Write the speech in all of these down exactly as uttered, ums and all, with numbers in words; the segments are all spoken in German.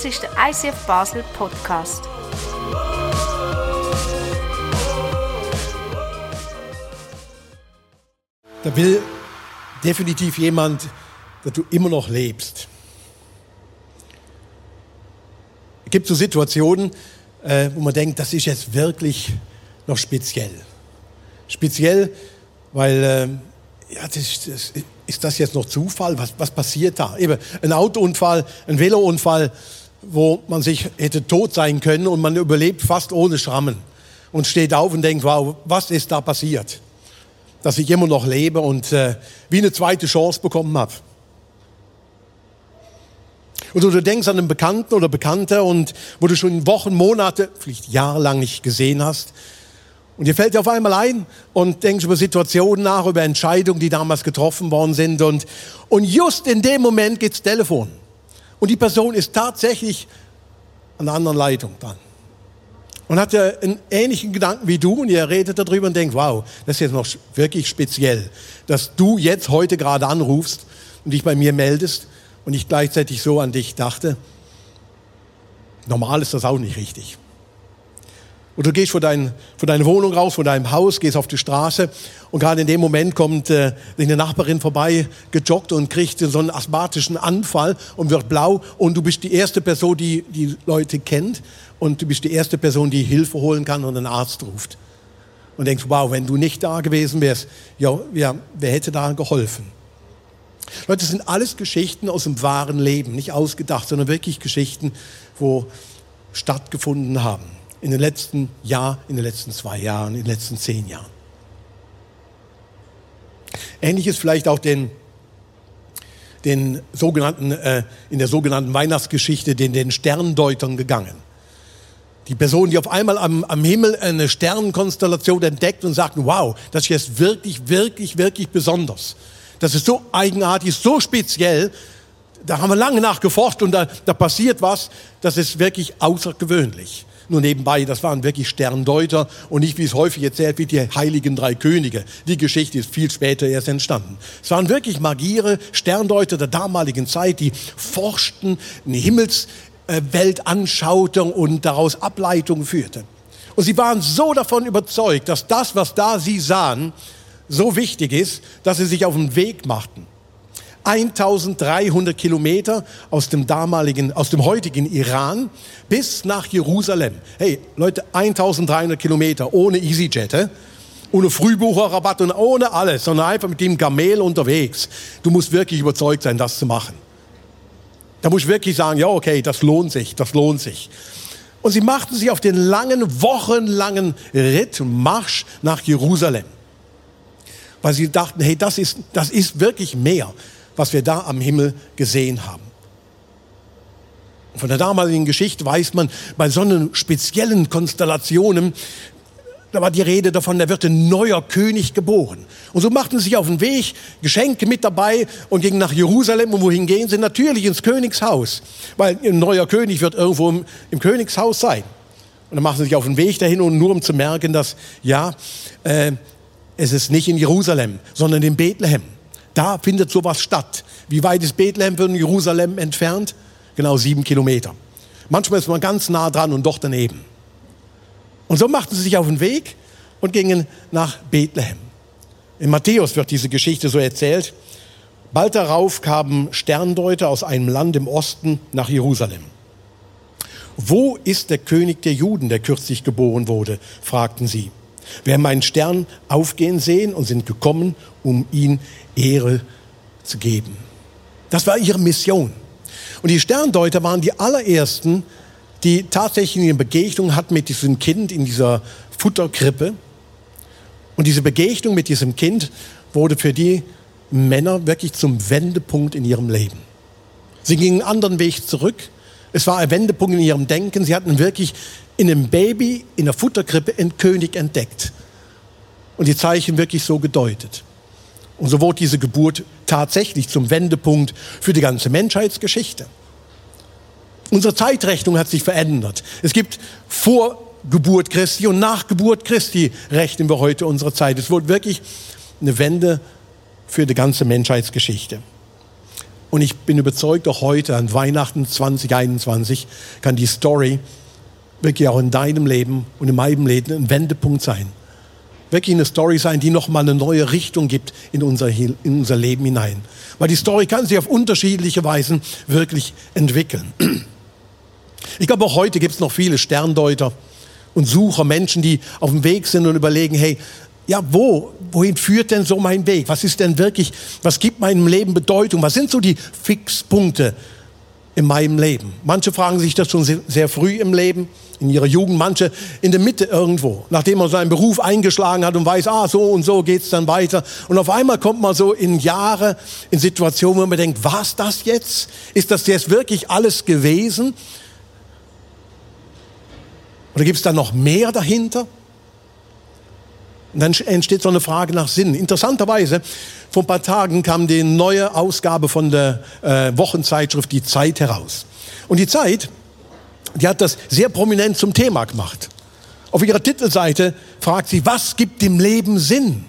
Das ist der I C F Basel Podcast. Da will definitiv jemand, dass du immer noch lebst. Es gibt so Situationen, äh, wo man denkt, das ist jetzt wirklich noch speziell. Speziell, weil, äh, ja, das, das, ist das jetzt noch Zufall? Was, was passiert da? Eben ein Autounfall, ein Velounfall, wo man sich hätte tot sein können und man überlebt fast ohne Schrammen und steht auf und denkt, wow, was ist da passiert? Dass ich immer noch lebe und äh, wie eine zweite Chance bekommen habe. Und du denkst an einen Bekannten oder Bekannte und wo du schon Wochen, Monate, vielleicht jahrelang nicht gesehen hast. Und dir fällt dir auf einmal ein und denkst über Situationen nach, über Entscheidungen, die damals getroffen worden sind. Und, und just in dem Moment geht's Telefon. Und die Person ist tatsächlich an einer anderen Leitung dran. Und hat ja einen ähnlichen Gedanken wie du und ihr redet darüber und denkt, wow, das ist jetzt noch wirklich speziell, dass du jetzt heute gerade anrufst und dich bei mir meldest und ich gleichzeitig so an dich dachte. Normal ist das auch nicht richtig. Und du gehst vor, dein, vor deine Wohnung raus, vor deinem Haus, gehst auf die Straße und gerade in dem Moment kommt äh, eine Nachbarin vorbei, gejoggt und kriegt so einen asthmatischen Anfall und wird blau und du bist die erste Person, die die Leute kennt und du bist die erste Person, die Hilfe holen kann und einen Arzt ruft. Und denkst, wow, wenn du nicht da gewesen wärst, ja, ja, wer hätte da geholfen? Leute, das sind alles Geschichten aus dem wahren Leben, nicht ausgedacht, sondern wirklich Geschichten, wo stattgefunden haben. In den letzten Jahr, in den letzten zwei Jahren, in den letzten zehn Jahren. Ähnlich ist vielleicht auch den, den sogenannten, äh, in der sogenannten Weihnachtsgeschichte den, den Sterndeutern gegangen. Die Person, die auf einmal am, am Himmel eine Sternenkonstellation entdeckt und sagt, wow, das ist jetzt wirklich, wirklich, wirklich besonders. Das ist so eigenartig, so speziell. Da haben wir lange nachgeforscht und da, da passiert was, das ist wirklich außergewöhnlich. Nur nebenbei, das waren wirklich Sterndeuter und nicht, wie es häufig erzählt wird, die heiligen drei Könige. Die Geschichte ist viel später erst entstanden. Es waren wirklich Magiere, Sterndeuter der damaligen Zeit, die forschten, eine Himmelswelt anschauten und daraus Ableitungen führten. Und sie waren so davon überzeugt, dass das, was da sie sahen, so wichtig ist, dass sie sich auf den Weg machten. eintausenddreihundert Kilometer aus dem damaligen, aus dem heutigen Iran bis nach Jerusalem. Hey, Leute, eintausenddreihundert Kilometer ohne EasyJet, eh? Ohne Frühbucherrabatt und ohne alles, sondern einfach mit dem Kamel unterwegs. Du musst wirklich überzeugt sein, das zu machen. Da musst du wirklich sagen, ja, okay, das lohnt sich, das lohnt sich. Und sie machten sich auf den langen, wochenlangen Ritt, Marsch nach Jerusalem. Weil sie dachten, hey, das ist, das ist wirklich mehr, was wir da am Himmel gesehen haben. Von der damaligen Geschichte weiß man, bei so einen speziellen Konstellationen, da war die Rede davon, da wird ein neuer König geboren. Und so machten sie sich auf den Weg, Geschenke mit dabei und gingen nach Jerusalem. Und wohin gehen sie? Natürlich ins Königshaus, weil ein neuer König wird irgendwo im, im Königshaus sein. Und dann machen sie sich auf den Weg dahin, und nur um zu merken, dass, ja, äh, es ist nicht in Jerusalem, sondern in Bethlehem. Da findet sowas statt. Wie weit ist Bethlehem von Jerusalem entfernt? Genau sieben Kilometer. Manchmal ist man ganz nah dran und doch daneben. Und so machten sie sich auf den Weg und gingen nach Bethlehem. In Matthäus wird diese Geschichte so erzählt. Bald darauf kamen Sterndeuter aus einem Land im Osten nach Jerusalem. Wo ist der König der Juden, der kürzlich geboren wurde? Fragten sie. Wir haben meinen Stern aufgehen sehen und sind gekommen, um ihm Ehre zu geben. Das war ihre Mission. Und die Sterndeuter waren die allerersten, die tatsächlich eine Begegnung hatten mit diesem Kind in dieser Futterkrippe. Und diese Begegnung mit diesem Kind wurde für die Männer wirklich zum Wendepunkt in ihrem Leben. Sie gingen einen anderen Weg zurück. Es war ein Wendepunkt in ihrem Denken. Sie hatten wirklich in einem Baby, in der Futterkrippe, einen König entdeckt. Und die Zeichen wirklich so gedeutet. Und so wurde diese Geburt tatsächlich zum Wendepunkt für die ganze Menschheitsgeschichte. Unsere Zeitrechnung hat sich verändert. Es gibt vor Geburt Christi und nach Geburt Christi rechnen wir heute unsere Zeit. Es wurde wirklich eine Wende für die ganze Menschheitsgeschichte. Und ich bin überzeugt, auch heute an Weihnachten zwanzig einundzwanzig kann die Story wirklich auch in deinem Leben und in meinem Leben ein Wendepunkt sein. Wirklich eine Story sein, die nochmal eine neue Richtung gibt in unser, in unser Leben hinein. Weil die Story kann sich auf unterschiedliche Weisen wirklich entwickeln. Ich glaube, auch heute gibt es noch viele Sterndeuter und Sucher, Menschen, die auf dem Weg sind und überlegen, hey, ja, wo, wohin führt denn so mein Weg? Was ist denn wirklich, was gibt meinem Leben Bedeutung? Was sind so die Fixpunkte in meinem Leben? Manche fragen sich das schon sehr, sehr früh im Leben, in ihrer Jugend, manche in der Mitte irgendwo, nachdem man seinen Beruf eingeschlagen hat und weiß, ah, so und so geht's dann weiter. Und auf einmal kommt man so in Jahre, in Situationen, wo man denkt, war's das jetzt? Ist das jetzt wirklich alles gewesen? Oder gibt es da noch mehr dahinter? Und dann entsteht so eine Frage nach Sinn. Interessanterweise, vor ein paar Tagen kam die neue Ausgabe von der äh, Wochenzeitschrift Die Zeit heraus. Und die Zeit, die hat das sehr prominent zum Thema gemacht. Auf ihrer Titelseite fragt sie, was gibt dem Leben Sinn?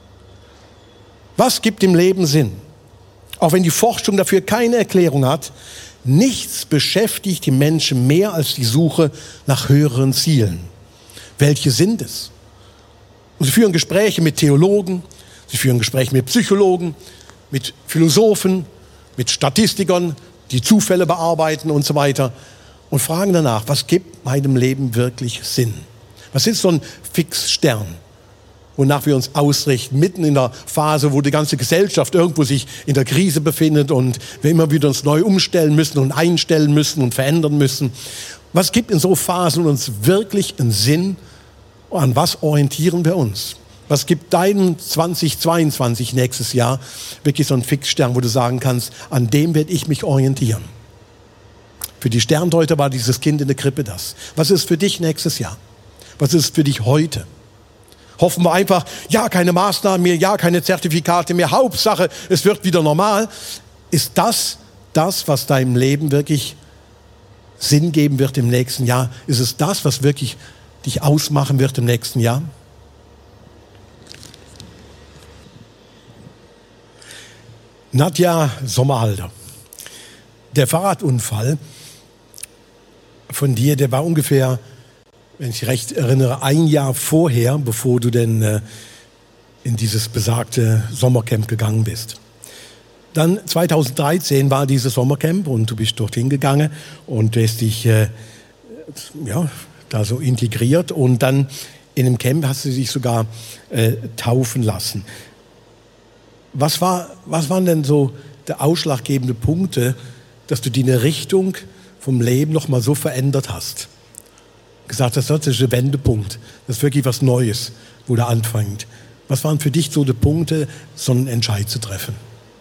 Was gibt dem Leben Sinn? Auch wenn die Forschung dafür keine Erklärung hat, nichts beschäftigt die Menschen mehr als die Suche nach höheren Zielen. Welche sind es? Und sie führen Gespräche mit Theologen, sie führen Gespräche mit Psychologen, mit Philosophen, mit Statistikern, die Zufälle bearbeiten und so weiter und fragen danach, was gibt meinem Leben wirklich Sinn? Was ist so ein Fixstern, wonach wir uns ausrichten, mitten in der Phase, wo die ganze Gesellschaft irgendwo sich in der Krise befindet und wir immer wieder uns neu umstellen müssen und einstellen müssen und verändern müssen? Was gibt in so Phasen uns wirklich einen Sinn? An was orientieren wir uns? Was gibt deinem zweitausendzweiundzwanzig nächstes Jahr wirklich so einen Fixstern, wo du sagen kannst, an dem werde ich mich orientieren? Für die Sterndeuter war dieses Kind in der Krippe das. Was ist für dich nächstes Jahr? Was ist für dich heute? Hoffen wir einfach, ja, keine Maßnahmen mehr, ja, keine Zertifikate mehr, Hauptsache, es wird wieder normal. Ist das das, was deinem Leben wirklich Sinn geben wird im nächsten Jahr? Ist es das, was wirklich dich ausmachen wird im nächsten Jahr? Nadja Sommerhalder. Der Fahrradunfall von dir, der war ungefähr, wenn ich recht erinnere, ein Jahr vorher, bevor du denn äh, in dieses besagte Sommercamp gegangen bist. Dann zweitausenddreizehn war dieses Sommercamp und du bist dorthin gegangen und du hast dich äh, ja, da so integriert und dann in dem Camp hast du dich sogar äh, taufen lassen. Was war, was waren denn so der ausschlaggebende Punkte, dass du die Richtung vom Leben noch mal so verändert hast? Gesagt hast, das ist der Wendepunkt, das ist wirklich was Neues, wo der anfängt. Was waren für dich so die Punkte, so einen Entscheid zu treffen?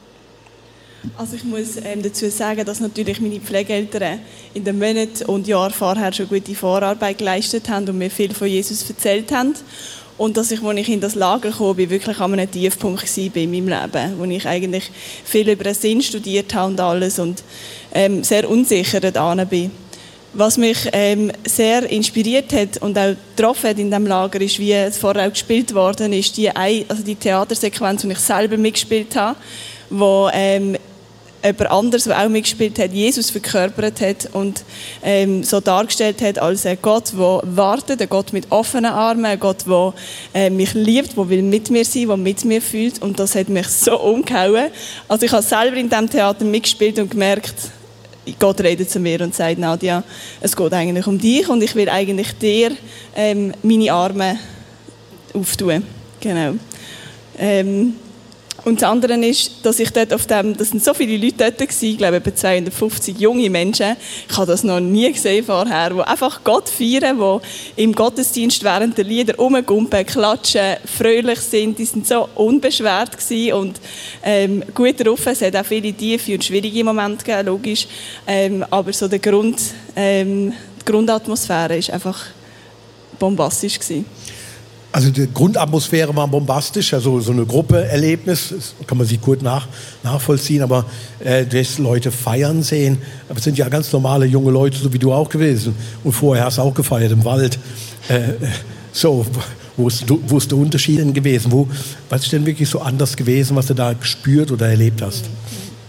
Also ich muss ähm, dazu sagen, dass natürlich meine Pflegeeltern in den Monaten und Jahren vorher schon gute Vorarbeit geleistet haben und mir viel von Jesus erzählt haben. Und dass ich, als ich in das Lager kam, wirklich an einem Tiefpunkt war in meinem Leben, wo ich eigentlich viel über den Sinn studiert habe und alles und ähm, sehr unsicher da bin. Was mich ähm, sehr inspiriert hat und auch getroffen hat in diesem Lager, ist, wie es vorher auch gespielt worden ist, die, also die Theatersequenz, die ich selber mitgespielt habe, wo ähm, jemand anderes, der auch mitgespielt hat, Jesus verkörpert hat und ähm, so dargestellt hat als ein Gott, der wartet, ein Gott mit offenen Armen, ein Gott, der äh, mich liebt, der will mit mir sein, der mit mir fühlt, und das hat mich so umgehauen. Also ich habe selber in diesem Theater mitgespielt und gemerkt, Gott redet zu mir und sagt, Nadja, es geht eigentlich um dich und ich will eigentlich dir ähm, meine Arme auftun. Genau. Ähm, Und das andere ist, dass ich dort auf dem, das sind so viele Leute dort gewesen, ich glaube etwa zweihundertfünfzig junge Menschen, ich habe das noch nie gesehen vorher, die einfach Gott feiern, die im Gottesdienst während der Lieder rumgumpen, klatschen, fröhlich sind, die sind so unbeschwert gewesen und ähm, gut drauf. Es hat auch viele tiefe und schwierige Momente gegeben, logisch, ähm, aber so der Grund, ähm, die Grundatmosphäre ist einfach bombastisch gewesen. Also die Grundatmosphäre war bombastisch, also so eine Gruppeerlebnis, das kann man sich gut nach, nachvollziehen, aber äh, du hast Leute feiern sehen, aber es sind ja ganz normale junge Leute, so wie du auch gewesen, und vorher hast du auch gefeiert im Wald. Äh, so, wo ist, wo ist der Unterschied denn gewesen? Wo, was ist denn wirklich so anders gewesen, was du da gespürt oder erlebt hast?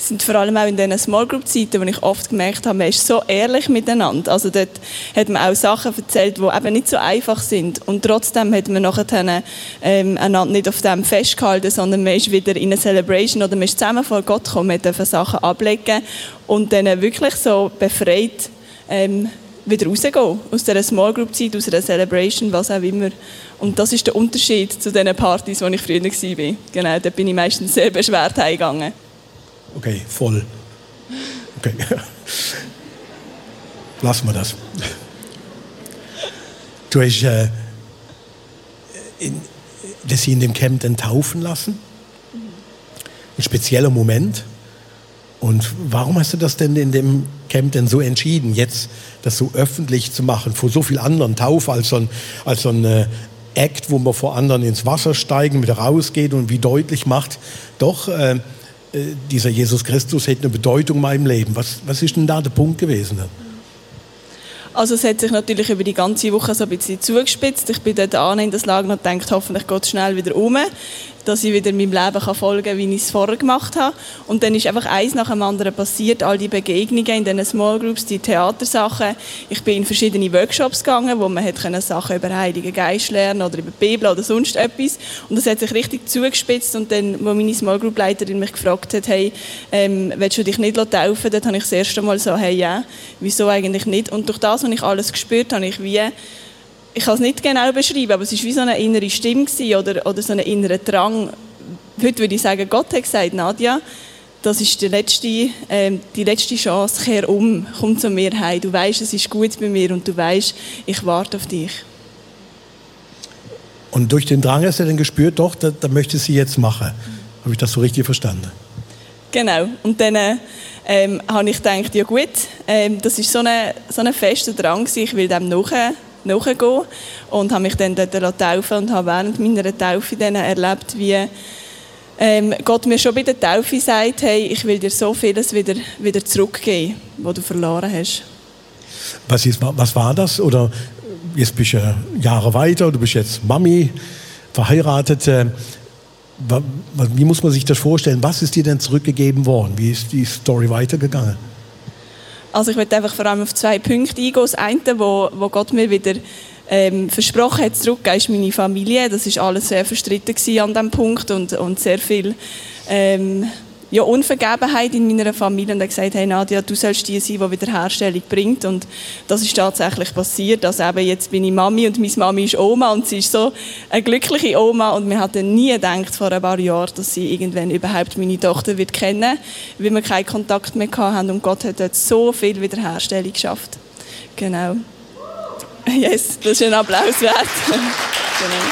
sind vor allem auch in diesen Small Group Zeiten, wo ich oft gemerkt habe, man ist so ehrlich miteinander. Also dort hat man auch Sachen erzählt, die eben nicht so einfach sind. Und trotzdem hat man nachher ähm, einander nicht auf dem festgehalten, sondern man ist wieder in eine Celebration oder man ist zusammen vor Gott gekommen, man durfte Sachen ablegen und dann wirklich so befreit ähm, wieder rausgehen. Aus dieser Small Group Zeit, aus einer Celebration, was auch immer. Und das ist der Unterschied zu den Partys, wo ich früher war. Genau, da bin ich meistens sehr beschwert heimgegangen. Okay, voll. Okay. Lassen wir das. Du hast äh, in, das hier in dem Camp dann taufen lassen. Ein spezieller Moment. Und warum hast du das denn in dem Camp denn so entschieden, jetzt das so öffentlich zu machen, vor so vielen anderen? Taufe als so ein, als so ein äh, Act, wo man vor anderen ins Wasser steigen, wieder rausgeht und wie deutlich macht, doch, äh, dieser Jesus Christus hat eine Bedeutung in meinem Leben. Was, was ist denn da der Punkt gewesen? Also es hat sich natürlich über die ganze Woche so ein bisschen zugespitzt. Ich bin dort an in das Lager und dachte, hoffentlich geht es schnell wieder um, dass ich wieder meinem Leben kann folgen kann, wie ich es vorher gemacht habe. Und dann ist einfach eins nach dem anderen passiert, all die Begegnungen in diesen Small Groups, die Theatersachen. Ich bin in verschiedene Workshops gegangen, wo man hat können Sachen über den Heiligen Geist lernen oder über die Bibel oder sonst etwas. Und das hat sich richtig zugespitzt. Und dann, wo meine Small Group Leiterin mich gefragt hat, hey, ähm, willst du dich nicht taufen? Dort habe ich das erste Mal so, hey, ja, wieso eigentlich nicht? Und durch das, was ich alles gespürt habe, ich wie Ich kann es nicht genau beschreiben, aber es war wie so eine innere Stimme oder, oder so ein innerer Drang. Heute würde ich sagen, Gott hat gesagt, Nadja, das ist die letzte, äh, die letzte Chance, kehr um, komm zu mir heim. Du weißt, es ist gut bei mir und du weißt, ich warte auf dich. Und durch den Drang hast du dann gespürt, doch, da, da möchte sie jetzt machen. Habe ich das so richtig verstanden? Genau. Und dann ähm, habe ich gedacht, ja gut, ähm, das ist so ein so eine fester Drang, ich will dem nachgehen. nachgehen und habe mich dann dort taufen und habe während meiner Taufe dann erlebt, wie ähm, Gott mir schon bei der Taufe sagt, hey, ich will dir so vieles wieder, wieder zurückgeben, was du verloren hast. Was, ist, was war das? Oder jetzt bist du Jahre weiter, du bist jetzt Mami, verheiratet. Äh, wie muss man sich das vorstellen? Was ist dir denn zurückgegeben worden? Wie ist die Story weitergegangen? Also ich möchte einfach vor allem auf zwei Punkte eingehen. Das eine, wo, wo Gott mir wieder ähm, versprochen hat, zurückgegeben, ist meine Familie. Das war alles sehr verstritten an diesem Punkt und, und sehr viel ähm, ja, Unvergebenheit in meiner Familie. Und er hat gesagt, hey Nadja, du sollst die sein, die Wiederherstellung bringt. Und das ist tatsächlich passiert. Also eben jetzt bin ich Mami und meine Mami ist Oma und sie ist so eine glückliche Oma. Und wir hatten nie gedacht vor ein paar Jahren, dass sie irgendwann überhaupt meine Tochter wird kennen, weil wir keinen Kontakt mehr hatten. Und Gott hat dort so viel Wiederherstellung geschafft. Genau. Yes, das ist ein Applaus wert. Genau.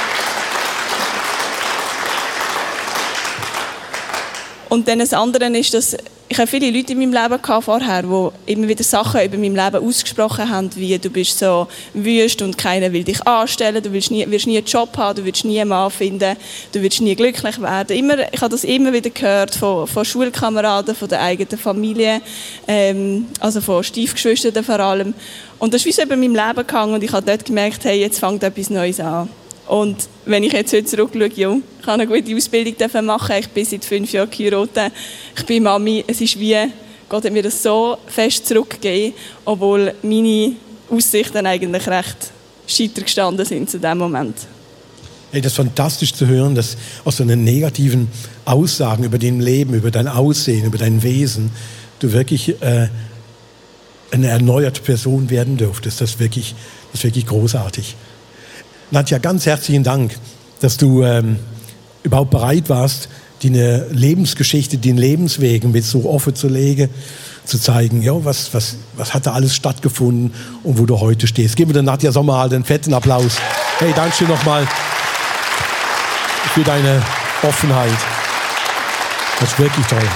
Und dann das andere ist, dass ich habe viele Leute in meinem Leben gehabt vorher, die immer wieder Sachen über mein Leben ausgesprochen haben, wie du bist so wüst und keiner will dich anstellen, du wirst nie, wirst nie einen Job haben, du wirst nie einen Mann finden, du wirst nie glücklich werden. Immer, ich habe das immer wieder gehört von, von Schulkameraden, von der eigenen Familie, ähm, also von Stiefgeschwistern vor allem. Und das ist wie so über meinem Leben gegangen und ich habe dort gemerkt, hey, jetzt fängt etwas Neues an. Und wenn ich jetzt heute zurückschaue, ja, ich habe eine gute Ausbildung machen, ich bin seit fünf Jahren geheiratet, ich bin Mami, es ist wie, Gott hat mir das so fest zurückgegeben, obwohl meine Aussichten eigentlich recht scheiter gestanden sind zu diesem Moment. Hey, das ist fantastisch zu hören, dass aus so einen negativen Aussagen über dein Leben, über dein Aussehen, über dein Wesen, du wirklich äh, eine erneuerte Person werden dürftest. Das ist wirklich, das ist wirklich großartig. Nadja, ganz herzlichen Dank, dass du ähm, überhaupt bereit warst, deine Lebensgeschichte, den Lebensweg mit so offen zu legen, zu zeigen, ja, was, was, was hat da alles stattgefunden und wo du heute stehst. Geben wir der Nadja Sommer halt einen fetten Applaus. Hey, danke dir nochmal für deine Offenheit. Das ist wirklich toll.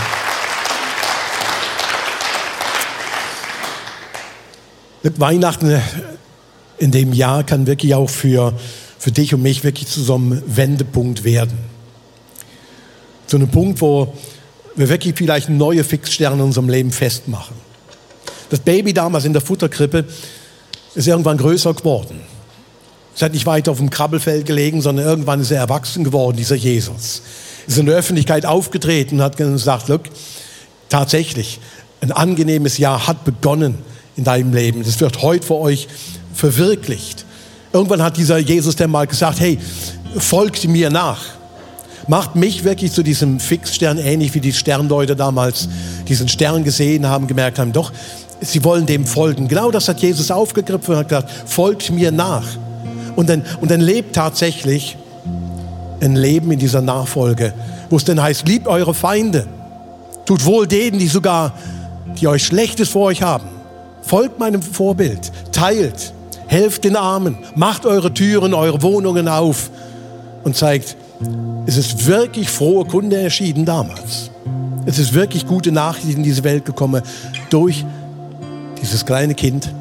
Weihnachten in dem Jahr kann wirklich auch für, für dich und mich wirklich zu so einem Wendepunkt werden. Zu einem Punkt, wo wir wirklich vielleicht neue Fixsterne in unserem Leben festmachen. Das Baby damals in der Futterkrippe ist irgendwann größer geworden. Es hat nicht weiter auf dem Krabbelfeld gelegen, sondern irgendwann ist er erwachsen geworden, dieser Jesus. Er ist in der Öffentlichkeit aufgetreten und hat gesagt, look, Tatsächlich, ein angenehmes Jahr hat begonnen in deinem Leben. Das wird heute für euch verwirklicht. Irgendwann hat dieser Jesus dann mal gesagt, hey, folgt mir nach. Macht mich wirklich zu diesem Fixstern, ähnlich wie die Sterndeuter damals diesen Stern gesehen haben, gemerkt haben, doch, sie wollen dem folgen. Genau das hat Jesus aufgegriffen und hat gesagt, folgt mir nach. Und dann, und dann lebt tatsächlich ein Leben in dieser Nachfolge, wo es dann heißt, liebt eure Feinde. Tut wohl denen, die sogar, die euch Schlechtes vor euch haben. Folgt meinem Vorbild. Teilt. Helft den Armen. Macht eure Türen, eure Wohnungen auf. Und zeigt, es ist wirklich frohe Kunde erschienen damals. Es ist wirklich gute Nachricht in diese Welt gekommen durch dieses kleine Kind,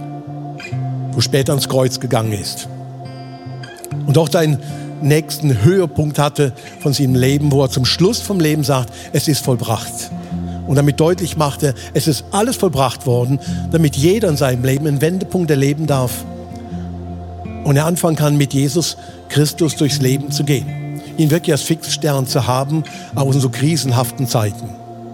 wo später ans Kreuz gegangen ist. Und auch seinen nächsten Höhepunkt hatte von seinem Leben, wo er zum Schluss vom Leben sagt, es ist vollbracht. Und damit deutlich machte, es ist alles vollbracht worden, damit jeder in seinem Leben einen Wendepunkt erleben darf. Und er anfangen kann, mit Jesus Christus durchs Leben zu gehen. Ihn wirklich als Fixstern zu haben, auch in so krisenhaften Zeiten.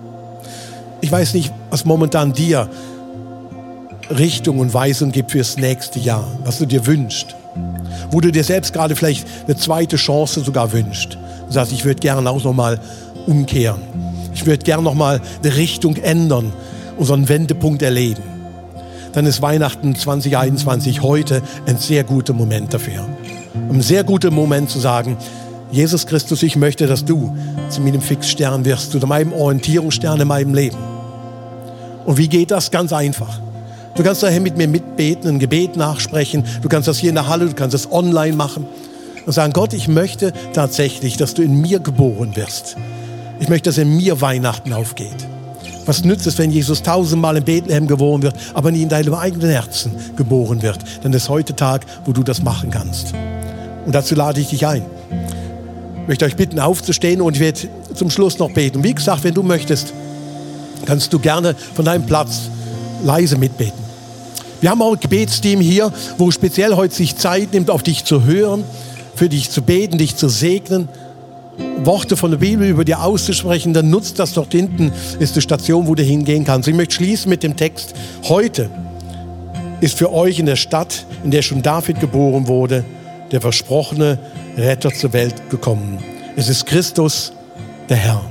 Ich weiß nicht, was momentan dir Richtung und Weisung gibt fürs nächste Jahr, was du dir wünschst. Wo du dir selbst gerade vielleicht eine zweite Chance sogar wünschst. Du sagst, ich würde gerne auch nochmal umkehren. Ich würde gerne nochmal eine Richtung ändern und so einen Wendepunkt erleben. Dann ist Weihnachten zwanzig einundzwanzig heute ein sehr guter Moment dafür. Ein sehr guter Moment zu sagen, Jesus Christus, ich möchte, dass du zu meinem Fixstern wirst, zu meinem Orientierungsstern in meinem Leben. Und wie geht das? Ganz einfach. Du kannst daher mit mir mitbeten, ein Gebet nachsprechen. Du kannst das hier in der Halle, du kannst das online machen. Und sagen, Gott, ich möchte tatsächlich, dass du in mir geboren wirst. Ich möchte, dass in mir Weihnachten aufgeht. Was nützt es, wenn Jesus tausendmal in Bethlehem geboren wird, aber nie in deinem eigenen Herzen geboren wird? Dann ist heute Tag, wo du das machen kannst. Und dazu lade ich dich ein. Ich möchte euch bitten, aufzustehen und ich werde zum Schluss noch beten. Und wie gesagt, wenn du möchtest, kannst du gerne von deinem Platz leise mitbeten. Wir haben auch ein Gebetsteam hier, wo speziell heute sich Zeit nimmt, auf dich zu hören, für dich zu beten, dich zu segnen, Worte von der Bibel über dir auszusprechen. Dann nutzt das. Dort hinten ist die Station, wo du hingehen kannst. Ich möchte schließen mit dem Text. Heute ist für euch in der Stadt, in der schon David geboren wurde, der versprochene Retter zur Welt gekommen. Es ist Christus, der Herr.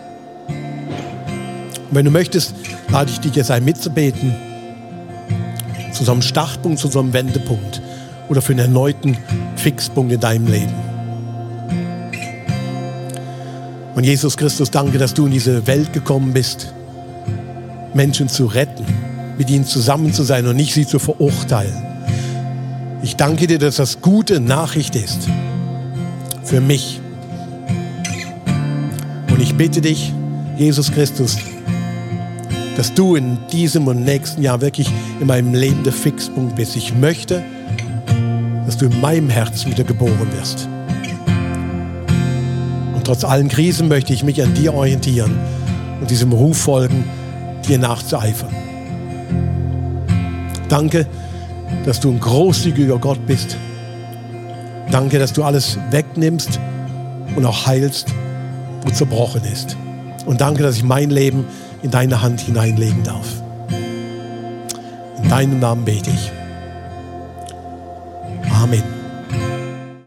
Und wenn du möchtest, lade ich dich jetzt ein, mitzubeten. Zu so einem Startpunkt, zu so einem Wendepunkt. Oder für einen erneuten Fixpunkt in deinem Leben. Und Jesus Christus, danke, dass du in diese Welt gekommen bist, Menschen zu retten, mit ihnen zusammen zu sein und nicht sie zu verurteilen. Ich danke dir, dass das gute Nachricht ist für mich. Und ich bitte dich, Jesus Christus, dass du in diesem und nächsten Jahr wirklich in meinem Leben der Fixpunkt bist. Ich möchte, dass du in meinem Herzen wieder geboren wirst. Und trotz allen Krisen möchte ich mich an dir orientieren und diesem Ruf folgen, dir nachzueifern. Danke, dass du ein großzügiger Gott bist. Danke, dass du alles wegnimmst und auch heilst, wo zerbrochen ist. Und danke, dass ich mein Leben in deine Hand hineinlegen darf. In deinem Namen bete ich.